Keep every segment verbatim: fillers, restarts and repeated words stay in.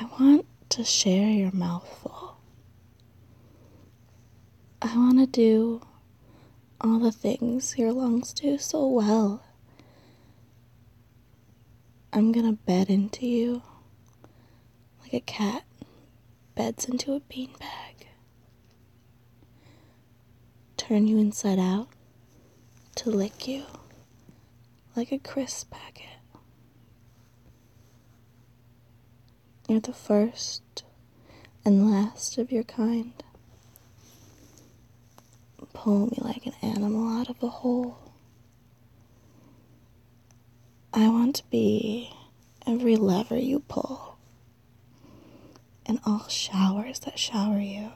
I want to share your mouthful. I want to do all the things your lungs do so well. I'm gonna bed into you like a cat beds into a beanbag. Turn you inside out to lick you like a crisp packet. You're the first and last of your kind. Pull me like an animal out of a hole. I want to be every lever you pull and all showers that shower you.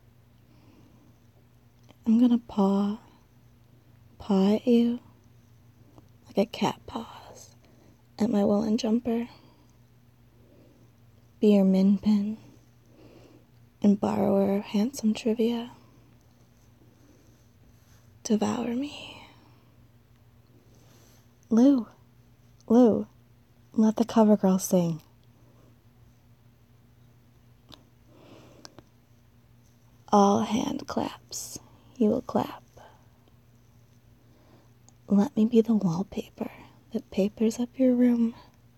I'm gonna paw, paw at you like a cat paws at my woolen jumper. Be your min pin and borrower of handsome trivia. Devour me. Lou, Lou, let the cover girl sing. All hand claps, you will clap. Let me be the wallpaper that papers up your room.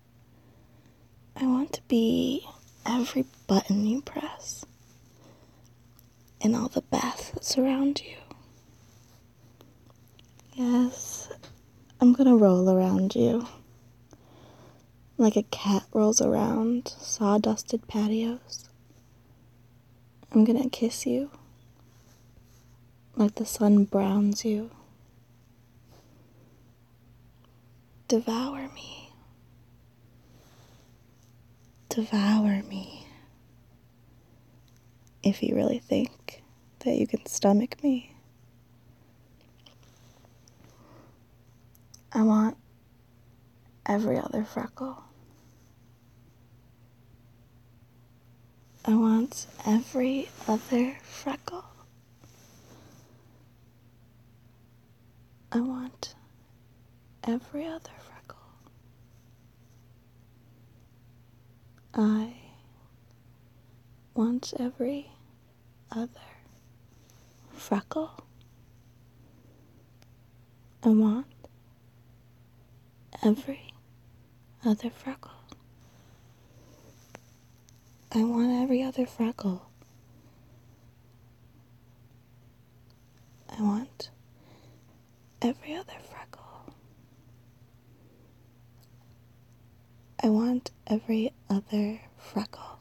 I want to be every button you press and all the baths that surround you. Yes, I'm gonna roll around you like a cat rolls around sawdusted patios. I'm gonna kiss you like the sun browns you. Devour me. Devour me. If you really think that you can stomach me. I want every other freckle. I want every other freckle. I want every other freckle. I want every other freckle. I want every other freckle. I want every other freckle. I want every other freckle. I want every other freckle.